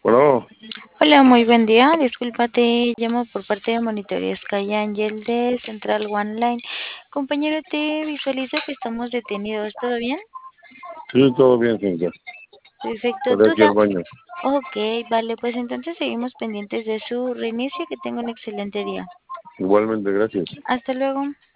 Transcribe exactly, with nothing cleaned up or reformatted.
Bueno, Hola, muy buen día. Disculpa, te llamo por parte de Monitoría Sky Angel de Central One Line. Compañero, te visualizo que estamos detenidos. ¿Todo bien? sí, todo bien, señorita. Perfecto. Estoy Tú aquí al sa- baño. Ok, vale, pues entonces seguimos pendientes de su reinicio. Que tenga un excelente día. Igualmente, gracias. Hasta luego.